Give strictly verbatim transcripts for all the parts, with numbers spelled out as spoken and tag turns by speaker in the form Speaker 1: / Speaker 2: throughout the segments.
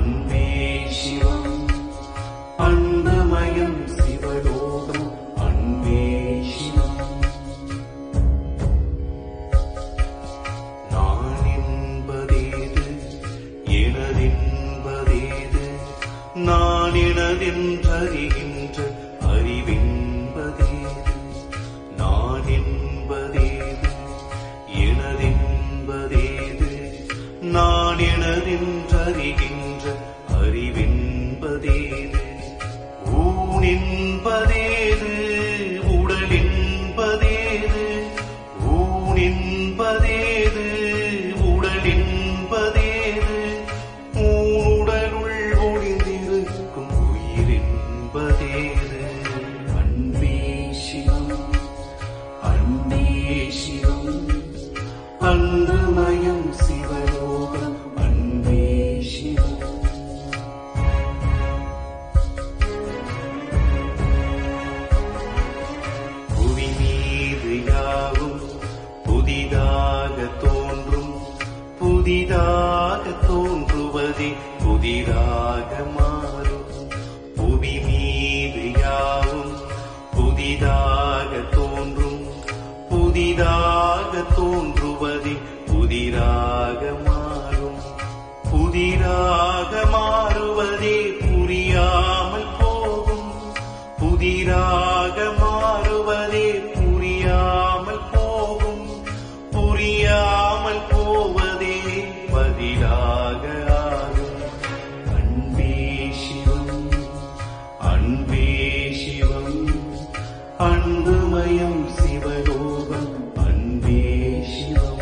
Speaker 1: அன்பே சிவம் அன்பமயம் சிவலோகம் அன்பே சிவம். நான் என்பதேது எனதென்பதேது நான் எனதென்றறிகின்ற அறிவென்பதேது நான் என்பதேது எனதென்பதேது நான் எனதென்றறிகின்ற அறிவென்பதேது ஊன் என்பதேது உடல் என்பதேது ஊன் என்பதேது உடல் என்பதேது ஊனுடலுள் ஒளிந்திருக்கும் உயிர் என்பதேது அன்பே சிவம் அன்பே சிவம் அன்பமயம் சிவலோகம் அன்பே சிவம். புவி மீது யாவும் புதிதாக தோன்றும் புதிதாக தோன்றுவதே புதிதாக மாறும். புவி மீது யாவும் புதிதாக தோன்றும் புதிதாக தோன்றுவதே புதிராக மாறும். புதிராக மாறுவதே புரியாமல் போகும் புதிராக மாறுவதே புரியாமல் போகும் புரியாமல் போவதே பதிலாக ஆகும். அன்பே சிவம் அன்பே சிவம் அன்புமயம் சிவலோகம் அன்பே சிவம்.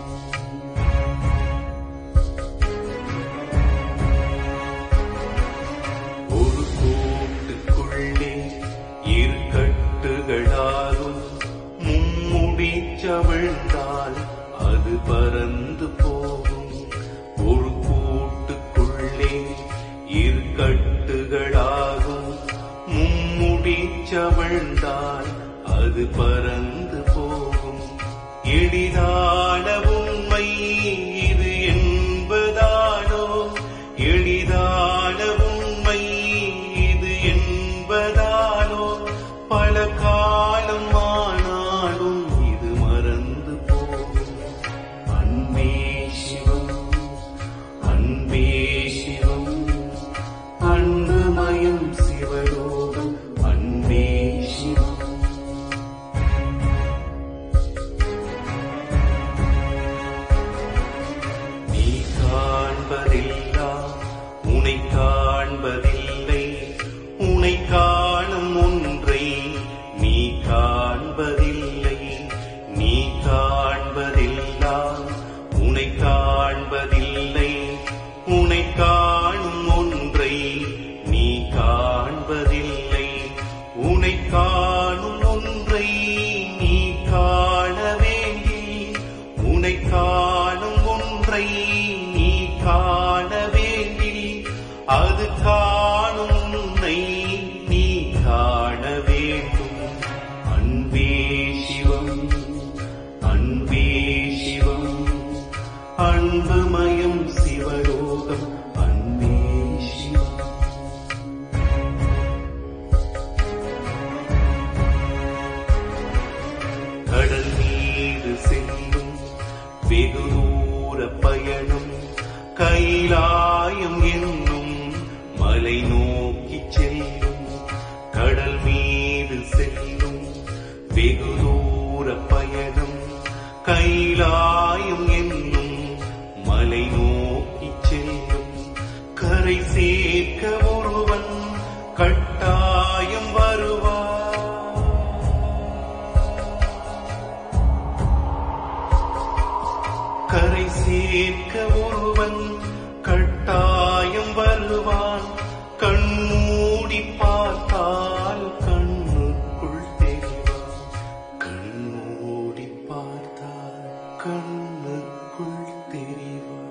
Speaker 1: ஒரு கூட்டுக்குள்ளே இரு கட்டுகளாகும் மும்முடி சவிழ்ந்தால் அது பறந்து போகும். ஒரு கூட்டுக்குள்ளே இரு கட்டுகளாகும் மும்முடி சவிழ்ந்தால் அது பறந்து போகும். எளிதான உண்மை இது என்பதானோ எளிதான உண்மை இது என்பதானோ பல காலம் ஆனாலும் இது மறந்து போகும். அன்பே சிவம் அன்பே சிவம் அன்பமயம் சிவலோகம் அன்பே சிவம். நீ காண்பதெல்லாம் உனை காண்பதில்லை உனை காணும் ஒன்றை நீ காண்பதில்லை. நீ காண்பதெல்லாம் உனை காண்பதில்லை உனை காணும் ஒன்றை நீ காண்பதில்லை. உனை காணும் ஒன்றை நீ காண வேண்டி உனை காணும் ஒன்றை நீ காண வேண்டி அது காணும் உன்னை நீ காண வேண்டும். அன்பே சிவம் அன்பே சிவம் அன்புமயம் சிவலோகம் அன்பே சிவம். கடல் மீது செல்லும் வெகு தூர பயணம் கைலாயம் என்னும் மலை நோக்கி செல்லும். கடல் மீது செல்லும் வெகு தூர பயணம் கைலாயம் என்னும் மலை நோக்கி செல்லும். கரை சேர்க்க ஒருவன் கட்டாயம் வருவார். கரை சேர்க்க ஒருவன் கட்டாயம் வருவான். கண்மூடி பார்த்தால் கண்ணுக்குள் தெரிவான். கண்மூடி பார்த்தால் கண்ணுக்குள் தெரிவான்.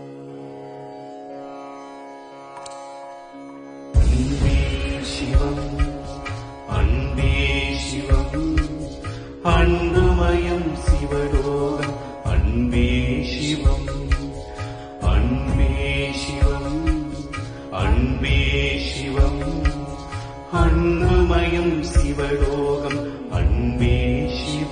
Speaker 1: அன்பே சிவம் அன்பே சிவம் அன்புமயம் சிவலோகம் அன்பே சிவம் அன்பே சிவம் சிவம் அன்புமயம் சிவலோகம் அன்பே சிவம்.